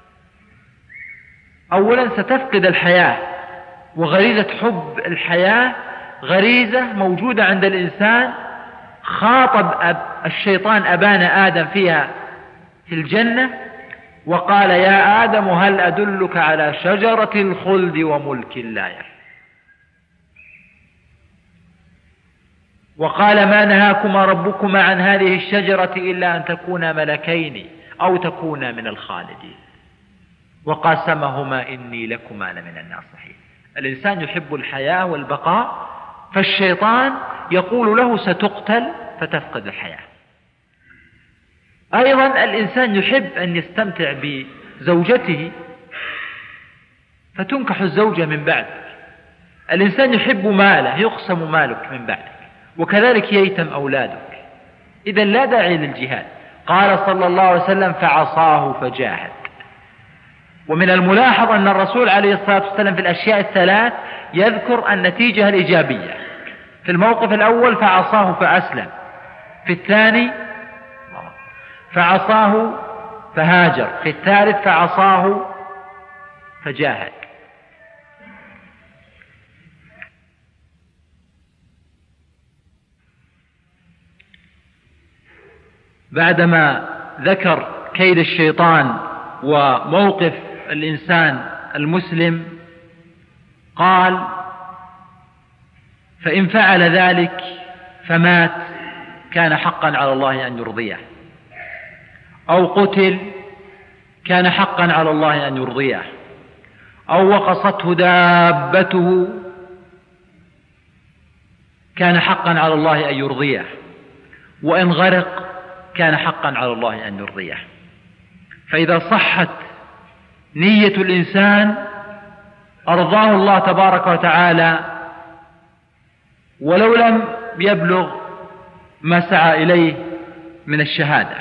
A: أولا ستفقد الحياة، وغريزة حب الحياة غريزة موجودة عند الإنسان، خاطب أب الشيطان أبانا آدم فيها في الجنة وقال يا آدم هل أدلك على شجرة الخلد وملك لا يبلى، وقال ما نهاكما ربكما عن هذه الشجرة إلا أن تكونا ملكين أو تكونا من الخالدين، وقاسمهما إني لكما لمن الناصحين. الإنسان يحب الحياة والبقاء، فالشيطان يقول له ستقتل فتفقد الحياة. أيضا الإنسان يحب أن يستمتع بزوجته فتنكح الزوجة من بعدك. الإنسان يحب ماله، يقسم مالك من بعدك، وكذلك ييتم أولادك. إذن لا داعي للجهاد. قال صلى الله عليه وسلم فعصاه فجاهد. ومن الملاحظ أن الرسول عليه الصلاة والسلام في الأشياء الثلاث يذكر النتيجة الإيجابية. في الموقف الأول فعصاه فأسلم، في الثاني فعصاه فهاجر، في الثالث فعصاه فجاهد. بعدما ذكر كيد الشيطان وموقف الإنسان المسلم قال فإن فعل ذلك فمات كان حقا على الله أن يرضيه، أو قتل كان حقا على الله أن يرضيه، أو وقصته دابته كان حقا على الله أن يرضيه، وإن غرق كان حقا على الله أن يرضيه. فإذا صحت نية الإنسان أرضاه الله تبارك وتعالى، ولو لم يبلغ ما سعى إليه من الشهادة.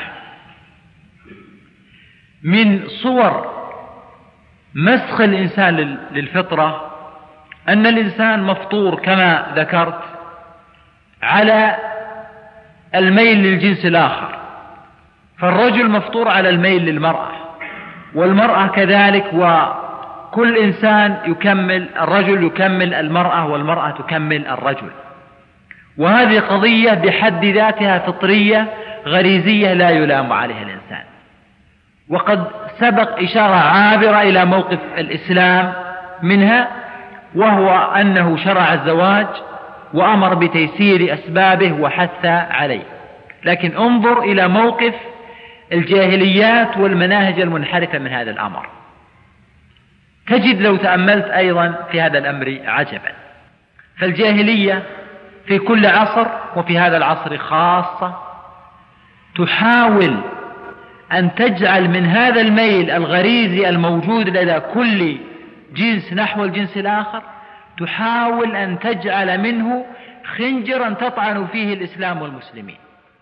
A: من صور مسخ الإنسان للفطرة أن الإنسان مفطور كما ذكرت على الميل للجنس الآخر، فالرجل مفطور على الميل للمرأة، والمرأة كذلك، وكل إنسان يكمل، الرجل يكمل المرأة والمرأة تكمل الرجل. وهذه قضية بحد ذاتها فطرية غريزية لا يلام عليها الإنسان. وقد سبق إشارة عابرة إلى موقف الإسلام منها، وهو أنه شرع الزواج وأمر بتيسير أسبابه وحث عليه. لكن انظر إلى موقف الجاهليات والمناهج المنحرفة من هذا الأمر، تجد لو تأملت أيضا في هذا الأمر عجبا. فالجاهلية في كل عصر وفي هذا العصر خاصة تحاول أن تجعل من هذا الميل الغريزي الموجود لدى كل جنس نحو الجنس الآخر تحاول أن تجعل منه خنجرا تطعن فيه الإسلام والمسلمين.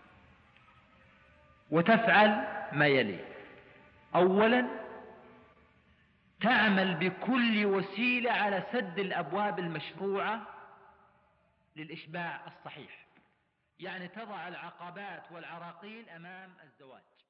A: وتفعل ما يلي: أولا، تعمل بكل وسيلة على سد الأبواب المشروعة للإشباع الصحيح، يعني تضع العقبات والعراقيل أمام الزواج.